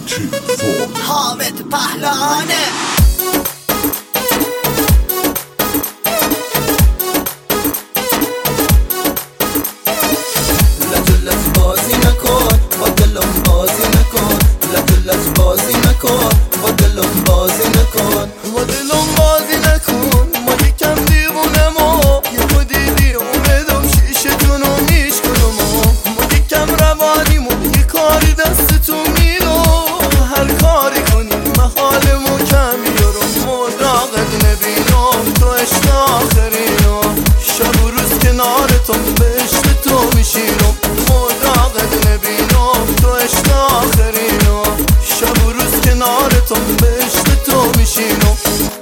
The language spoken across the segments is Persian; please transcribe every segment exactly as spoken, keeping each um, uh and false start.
حامد پهلوانه. لجلت بازی نکن با دلم بازی نکن، لجلت بازی نکن با دلم بازی نکن، با دلم بازی نکن. ما یکم دیوونه ما یهو دیدی اومدم شیشتونو میشکنم، ما یکم روانیمون یه کاری دستتون میلو، هر کاری کنی محالمو کم میارم، مداقت نبینم تو عشق آخرینم، شب و روز کنارتم به عشق تو میشینم، مداقت نبینم تو عشق آخرینم، شب و روز کنارتم به عشق تو میشینم.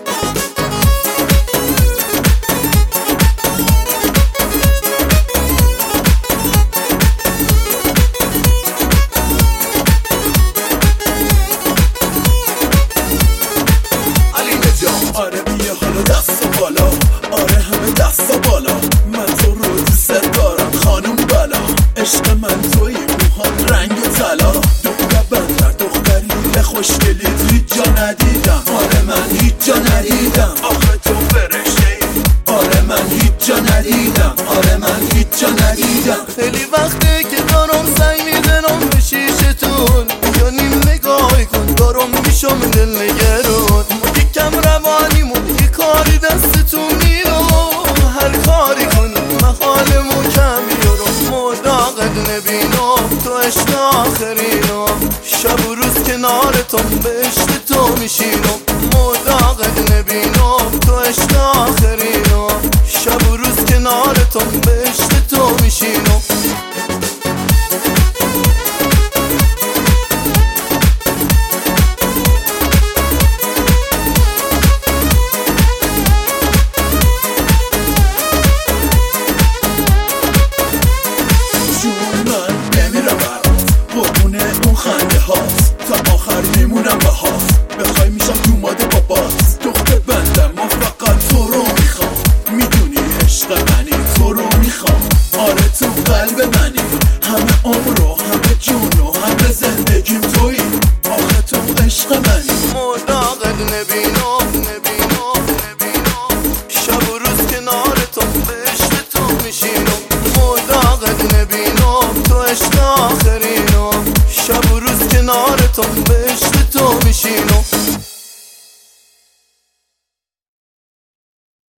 آره بیا حالا دست بالا، آره همه دست بالا، من تو رو دوست دارم خانم بالا، عشق من توی موهات رنگ طلا، دختر بندر دختری خوشگلیت هیچ جا ندیدم، آره من هیچ جا ندیدم، آخه تو فرشته ای، آره من هیچ جا ندیدم، آره من هیچ جا ندیدم. خیلی وقته که دارم سعی میزنم به شیشتون، یا نیم نگاهی کن دارم میشم دل نگرون، یکم روانیمون یه کاری دستتون میرم، هر کاری کنی محالمو کم میارم، مداقت نبینم تو عشق آخرینم، شب و روز کنارتم به عشق تو میشینم، مداقت نبینم تو عشق آخرینم، شب و روز کنارتم به عشق تو میشینم.